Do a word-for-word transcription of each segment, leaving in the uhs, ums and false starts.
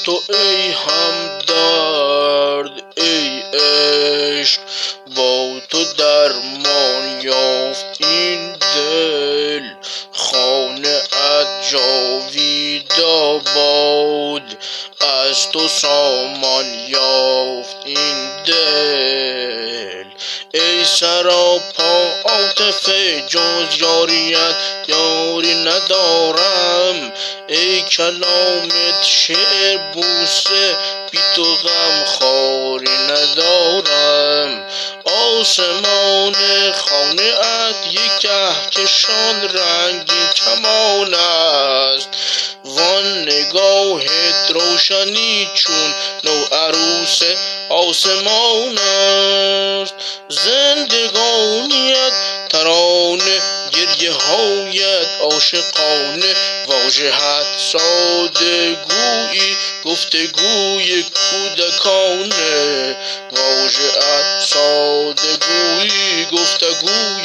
تو ای همدرد ای عشق، با تو درمان یافت این دل. خانه ات جاوید آباد، از تو سامان یافت این دل. ای سراپا عاطفه جز یاریت یاری ندارم، ای کلامت شعر بوسه بی تو غم خاری ندارم. آسمان خانه ات یک کهکشان رنگین کمان است، وان نگاهت روشنی چون نو عروس آسمان است. زندگانیت ترانه، گریه هایت عاشقانه، واژه‌ات ساده گویی گفتگوی کودکانه. واژه‌ات ساده گویی گفتگوی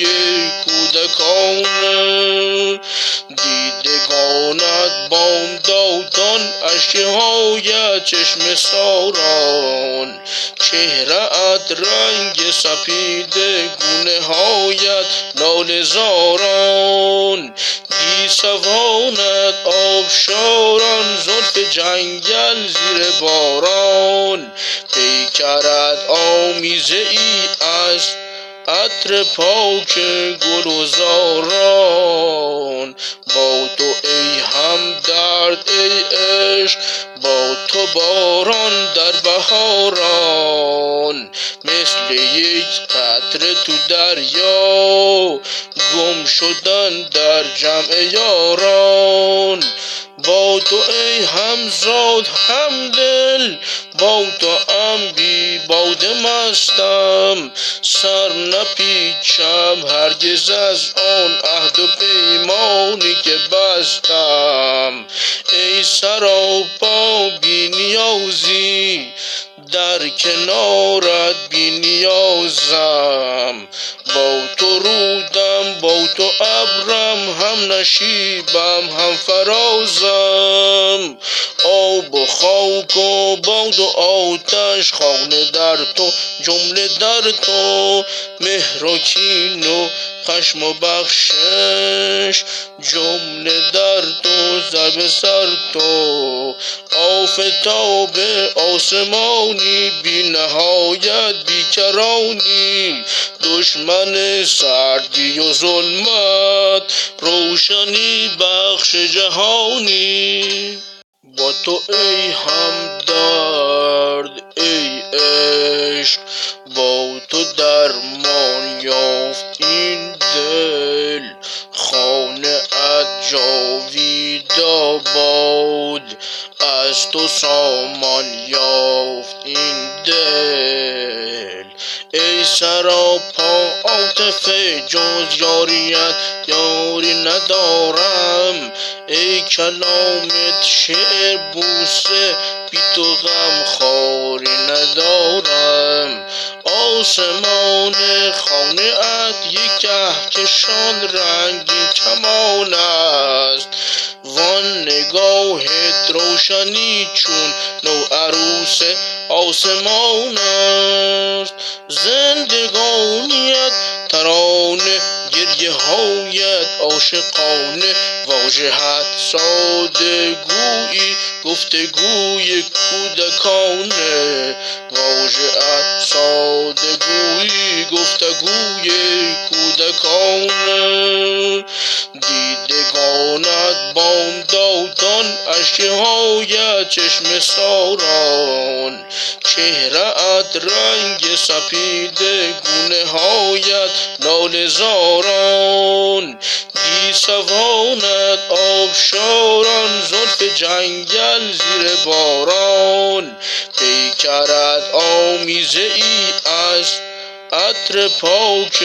کودکانه. دیدگانت بامدادان، اشک‌هایت چشمه ساران، چهره‌ات رنگ سپیده، گونه هایت لاله زاران. گیسوانت آبشاران، زلف جنگل زیر باران. پیکرت آمیزه ای از عطر پاک گلزاران. با تو ای همدرد ای عشق، با تو باران در بهاران. مثل یک قطره تو دریا، گم شدن در جمع یاران. با تو ای همزاد همدل، با تو ام بی باده مستم. سر نپیچم هرگز از آن عهد و پیمانی که بستم. ای سراپا بی نیازی، در کنارت بی نیازم. با تو رودم با تو ابرم، هم نشیبم هم فرازم. آب و خاک و باد و آتش، خانه در تو جمله در تو. مهر و کین و خشم و بخشش، جمله در تو. ضرب سر تو، آفتاب آسمانی، بی نهایت بی کرانی. دشمن سردی و ظلمت، روشنی بخش جهانی. با تو ای همدرد ای عشق، با تو درمان یافت این دل. خانه ات جاوید آباد، از تو سامان یافت این دل. ای سراپا عاطفه جز یاریت یاری ندارم، ای کلامت شعر بوسه بی تو غم خاری ندارم. آسمان خانه ات یک کهکشان رنگین کمان است، وان نگاهت روشنی چون نو عروس آسمان است. زندگانیت ترانه، گریه هایت عاشقانه، واژه‌ات ساده گویی گفتگوی کودکانه. واژه‌ات ساده گویی گفتگوی کودکانه. دیدگانت بامدادان، اشک‌هایت چشمه ساران، چهره‌ات رنگ سپیده، گونه هایت لاله زاران. گیسوانت آبشاران، زلف جنگل زیر باران. پیکرت آمیزه ای از عطر پاک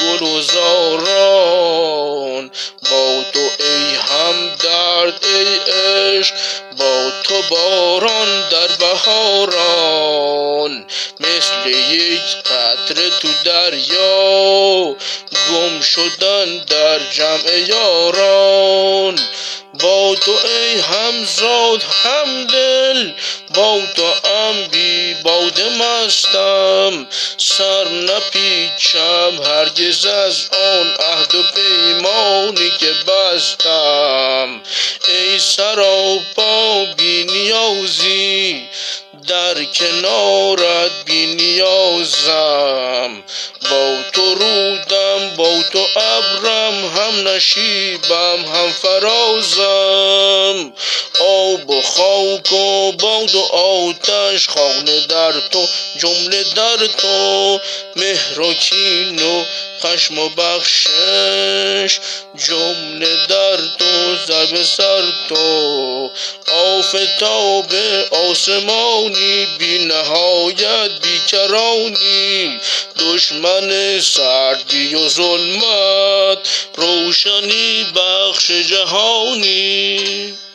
گلزاران. با تو ای همدرد ای عشق، با تو باران در بهاران. مثل یک قطره تو دریا، گم شدن در جمع یاران. با تو ای همزاد همدل، با تو ام بی باده مستم، سر نپیچم هرگز از آن عهد و پیمانی که بستم. ای سراپا بی نیازی در کنارت بی نیازم، با تو رودم با تو ابرم، هم نشیبم هم فرازم. آب و خاک و باد و آتش خانه در تو جمله در تو، مهر و کین و خشم و بخشش جمله در تو، ضرب سر تو. آفتاب آسمانی بی نهایت بی کرانی، دشمن سردی و ظلمت روشنی بخش جهانی.